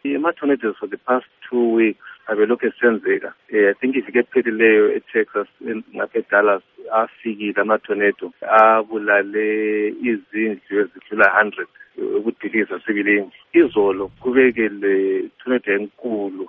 Ama-tornadoes for the past 2 weeks abelokhu esenzeka. I think iviki ephelileyo eTexas ngapha eDallas afikile ama-tornado abulale izindlu ezidlula 100 ukudiliza sibilini. Izolo kubeke le tornado enkulu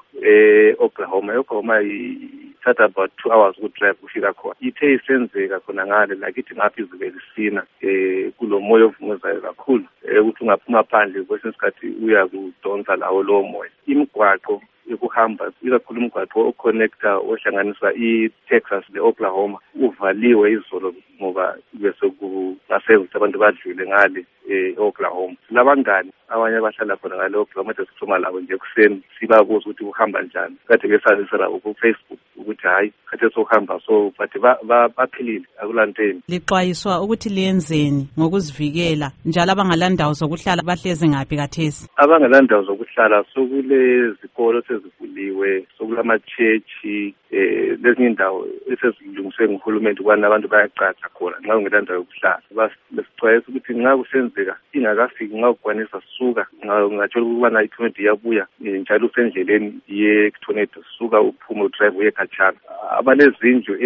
Oklahoma ithatha about 2 hours ukudrive kufika khona. Ithe isenzeka khona ngale lakithi ngapha izulu lisina kulo moya ovunguzayo kakhulu ukuthi ungaphuma phandle kwesinye isikhathi uyakudonsa lawo lowo moya. Imigwaqo yokuhamba ikakhulu umgwaqo oconnecta ohlanganisa iTexas le-Oklahoma uvaliwe izolo ngoba bese kungasenza ukuthi abantu badlule ngale e-Oklahoma. Labangani abanye abahlala khona ngale Oklahoma sesikhuluma labo nje kuseni sibabuza ukuthi kuhamba njani. Kade besalisela ku-Facebook ukuthi hayi kade sokuhamba so but baphilile akulanteni. Lixwayiswa ukuthi liyenzeni ngokuzivikela njalo abangalandawo zokuhlala bahlezi ngaphi kathesi? Abangalandawo zokuhlala sokulezikolo sezivuliwe, sokulama-chechi, lezinye indawo esezilungiswe nguhulumeni ukubana abantu bayacaca khona nxa ungelandawo yokuhlala. Besixwayisa ukuthi nxa kusenzeka ingakafiki nxa ukwanisa suka ngathola ukubana i-tornado iyabuya njalo usendleleni ye-tornado suka uphume udrive uye khatshana. Abalezindlu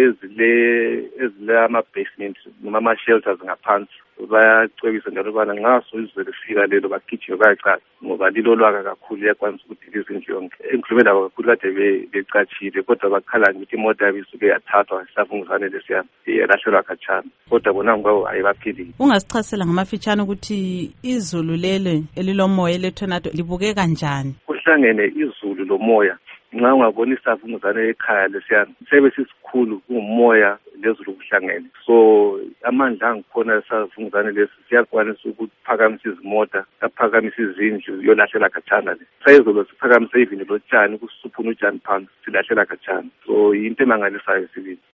ezile ama-basement noma ama-shelters ngaphansi bayacwebisa njalo ukubana nxa soizulu lifika lelo bagijime bayacaca ngoba lilolwaka kakhulu iyakwanisa ukuthi izindlu yonke. Engikhulume labo kakhulu kade becatshile kodwa bakhala ukuthi imota yabo isuke yathathwa isavunguzane lesiyana yalahlelwa khatshana kodwa bona ngabo ayibaphilile. Ungasichasela ngamafitshane ukuthi izulu lele elilomoya le-tornado libukeka njani? Kuhlangene izulu lomoya. Nxa ungabona isavunguzane ekhaya lesiyana sebe sisikhulu kungumoya lezulu kuhlangene. So amandla angikhona esavunguzane lesi siyakwanisa ukuphakamisa izimota, aphakamisa izindlu yolahlela khatshana le. Sayizolo siphakamise even lotshani kusuphuna utshani phansi silahlela khatshana. So into emangalisayo sibili.